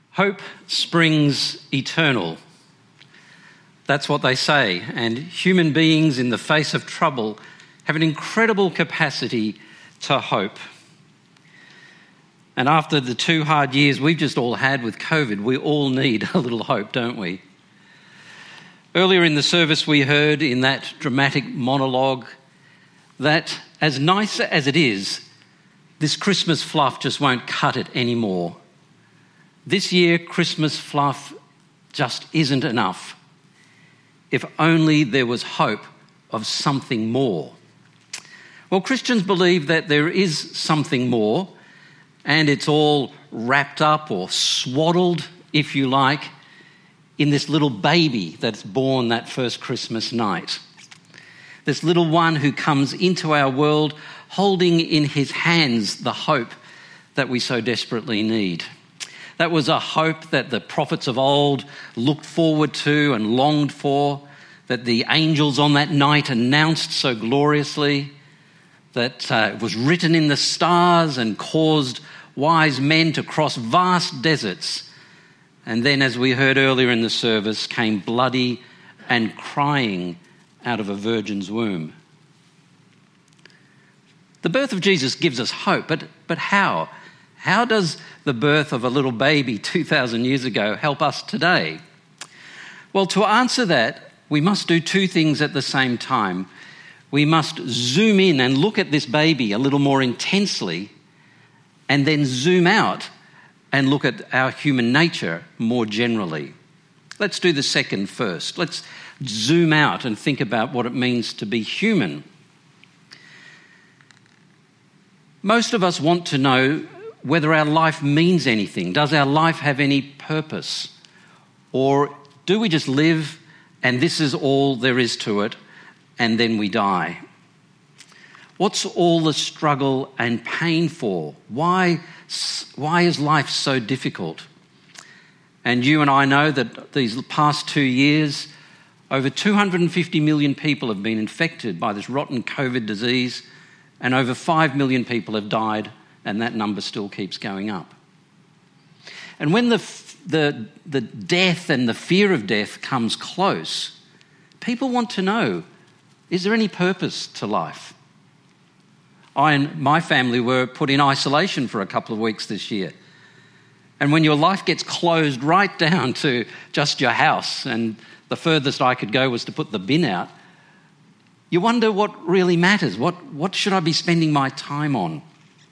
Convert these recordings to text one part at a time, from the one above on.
Hope springs eternal. That's what they say. And human beings in the face of trouble have an incredible capacity to hope. And after the 2 hard years we've just all had with COVID, we all need a little hope, don't we? Earlier in the service we heard in that dramatic monologue that as nice as it is, this Christmas fluff just won't cut it anymore. This year, Christmas fluff just isn't enough. If only there was hope of something more. Well, Christians believe that there is something more, and it's all wrapped up or swaddled, if you like, in this little baby that's born that first Christmas night. This little one who comes into our world holding in his hands the hope that we so desperately need. That was a hope that the prophets of old looked forward to and longed for, that the angels on that night announced so gloriously, that it was written in the stars and caused wise men to cross vast deserts. And then, as we heard earlier in the service, came bloody and crying out of a virgin's womb. The birth of Jesus gives us hope, but how? How does the birth of a little baby 2,000 years ago help us today? Well, to answer that, we must do 2 things at the same time. We must zoom in and look at this baby a little more intensely, and then zoom out and look at our human nature more generally. Let's do the second first. Let's zoom out and think about what it means to be human. Most of us want to know whether our life means anything. Does our life have any purpose? Or do we just live and this is all there is to it and then we die? What's all the struggle and pain for? Why is life so difficult? And you and I know that these past 2 years, over 250 million people have been infected by this rotten COVID disease, and over 5 million people have died, and that number still keeps going up. And when the death and the fear of death comes close, people want to know, is there any purpose to life? I and my family were put in isolation for a couple of weeks this year. And when your life gets closed right down to just your house, and the furthest I could go was to put the bin out, you wonder what really matters. What should I be spending my time on?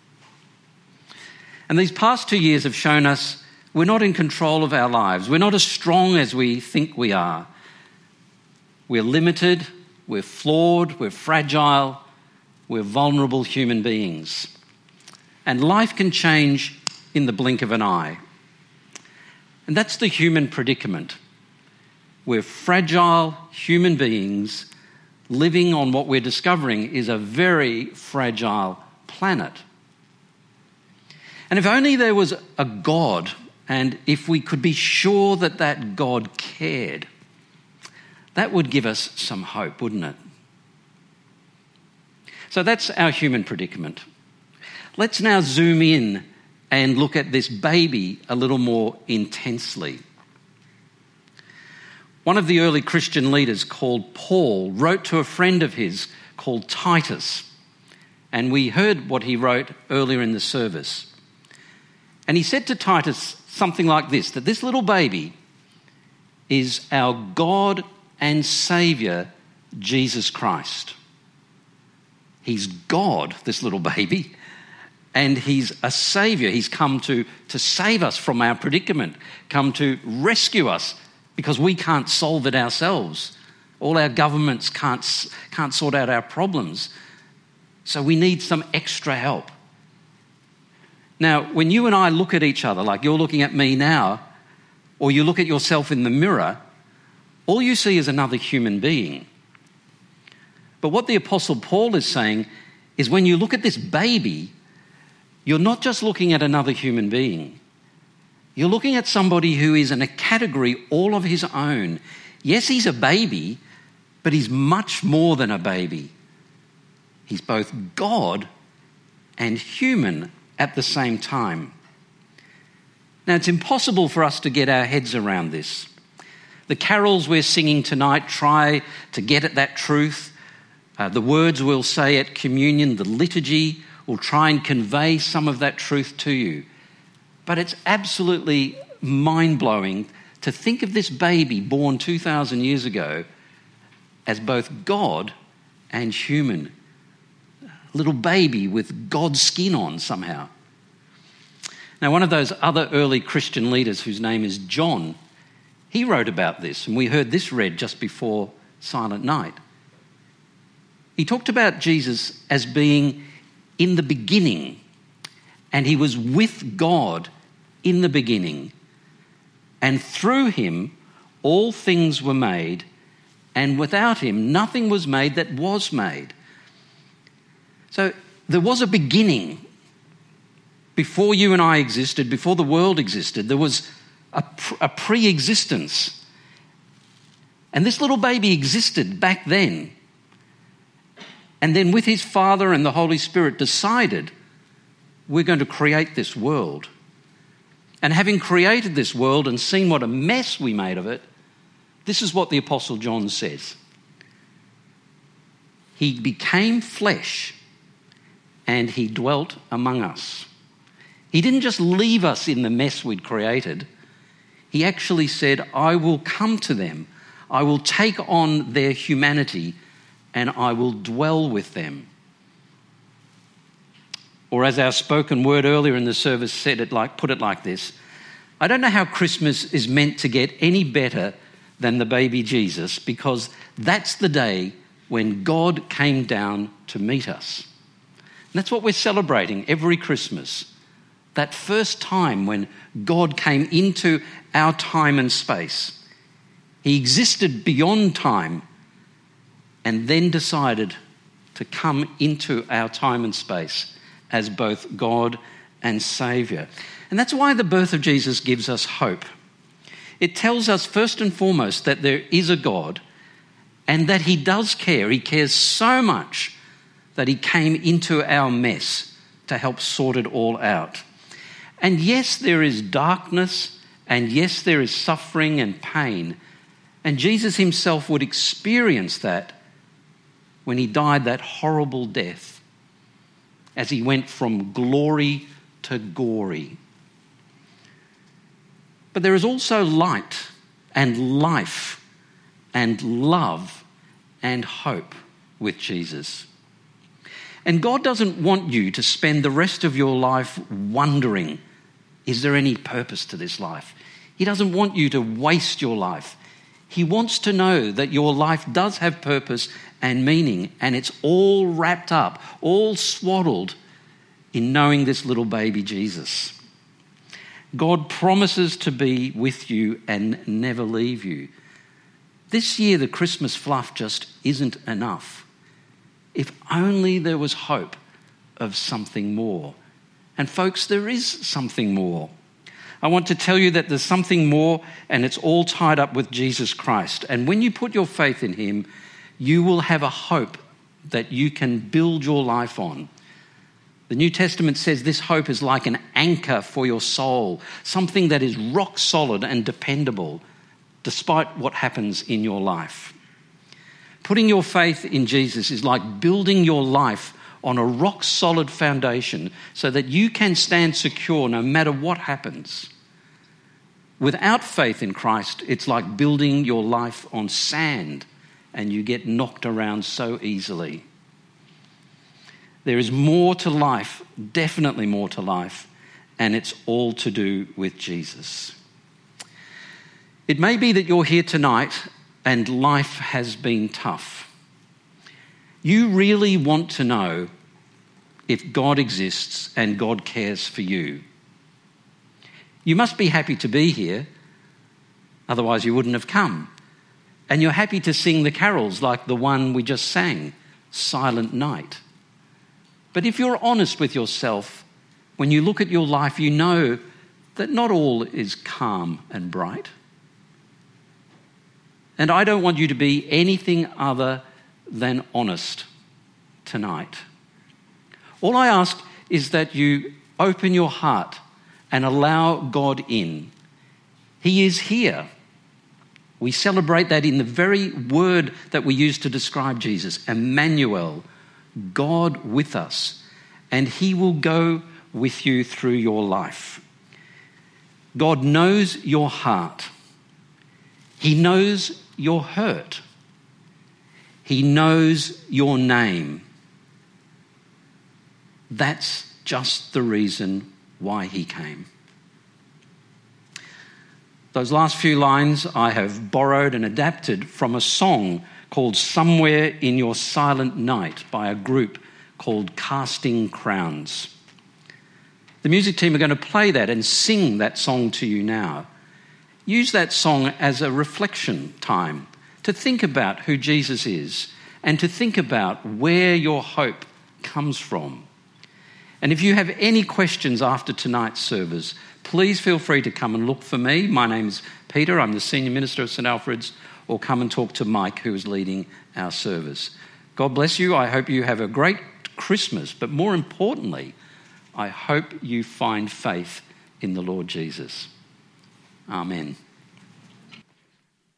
And these past 2 years have shown us we're not in control of our lives. We're not as strong as we think we are. We're limited, we're flawed, we're fragile, we're vulnerable human beings. And life can change in the blink of an eye. And that's the human predicament. We're fragile human beings living on what we're discovering is a very fragile planet. And if only there was a God, and if we could be sure that that God cared, that would give us some hope, wouldn't it? So that's our human predicament. Let's now zoom in and look at this baby a little more intensely. One of the early Christian leaders called Paul wrote to a friend of his called Titus, and we heard what he wrote earlier in the service. And he said to Titus something like this, that this little baby is our God and Saviour, Jesus Christ. He's God, this little baby, and he's a saviour. He's come to save us from our predicament, come to rescue us because we can't solve it ourselves. All our governments can't sort out our problems. So we need some extra help. Now, when you and I look at each other, like you're looking at me now, or you look at yourself in the mirror, all you see is another human being. But what the Apostle Paul is saying is when you look at this baby, you're not just looking at another human being. You're looking at somebody who is in a category all of his own. Yes, he's a baby, but he's much more than a baby. He's both God and human at the same time. Now, it's impossible for us to get our heads around this. The carols we're singing tonight try to get at that truth. The words we'll say at communion, the liturgy, will try and convey some of that truth to you. But it's absolutely mind-blowing to think of this baby born 2,000 years ago as both God and human. A little baby with God's skin on somehow. Now, one of those other early Christian leaders whose name is John, he wrote about this, and we heard this read just before Silent Night. He talked about Jesus as being in the beginning, and he was with God in the beginning, and through him all things were made, and without him nothing was made that was made. So there was a beginning. Before you and I existed, before the world existed, there was a pre-existence. And this little baby existed back then. And then with his Father and the Holy Spirit decided, we're going to create this world. And having created this world and seen what a mess we made of it, this is what the Apostle John says. He became flesh and he dwelt among us. He didn't just leave us in the mess we'd created. He actually said, I will come to them. I will take on their humanity and I will dwell with them. Or as our spoken word earlier in the service put it like this, I don't know how Christmas is meant to get any better than the baby Jesus, because that's the day when God came down to meet us. And that's what we're celebrating every Christmas. That first time when God came into our time and space. He existed beyond time and then decided to come into our time and space as both God and Saviour. And that's why the birth of Jesus gives us hope. It tells us first and foremost that there is a God and that he does care. He cares so much that he came into our mess to help sort it all out. And yes, there is darkness, and yes, there is suffering and pain. And Jesus himself would experience that when he died that horrible death, as he went from glory to gory. But there is also light and life and love and hope with Jesus. And God doesn't want you to spend the rest of your life wondering, is there any purpose to this life? He doesn't want you to waste your life. He wants to know that your life does have purpose and meaning, and it's all wrapped up, all swaddled in knowing this little baby Jesus. God promises to be with you and never leave you. This year, the Christmas fluff just isn't enough. If only there was hope of something more. And folks, there is something more. I want to tell you that there's something more, and it's all tied up with Jesus Christ. And when you put your faith in him, you will have a hope that you can build your life on. The New Testament says this hope is like an anchor for your soul, something that is rock solid and dependable, despite what happens in your life. Putting your faith in Jesus is like building your life on a rock solid foundation so that you can stand secure no matter what happens. Without faith in Christ, it's like building your life on sand and you get knocked around so easily. There is more to life, definitely more to life, and it's all to do with Jesus. It may be that you're here tonight and life has been tough. You really want to know if God exists and God cares for you. You must be happy to be here, otherwise you wouldn't have come. And you're happy to sing the carols like the one we just sang, Silent Night. But if you're honest with yourself, when you look at your life, you know that not all is calm and bright. And I don't want you to be anything other than honest tonight. All I ask is that you open your heart and allow God in. He is here. We celebrate that in the very word that we use to describe Jesus, Emmanuel, God with us, and he will go with you through your life. God knows your heart. He knows your hurt. He knows your name. That's just the reason why he came. Those last few lines I have borrowed and adapted from a song called Somewhere in Your Silent Night by a group called Casting Crowns. The music team are going to play that and sing that song to you now. Use that song as a reflection time to think about who Jesus is and to think about where your hope comes from. And if you have any questions after tonight's service, please feel free to come and look for me. My name's Peter. I'm the Senior Minister of St Alfred's. Or come and talk to Mike, who is leading our service. God bless you. I hope you have a great Christmas. But more importantly, I hope you find faith in the Lord Jesus. Amen.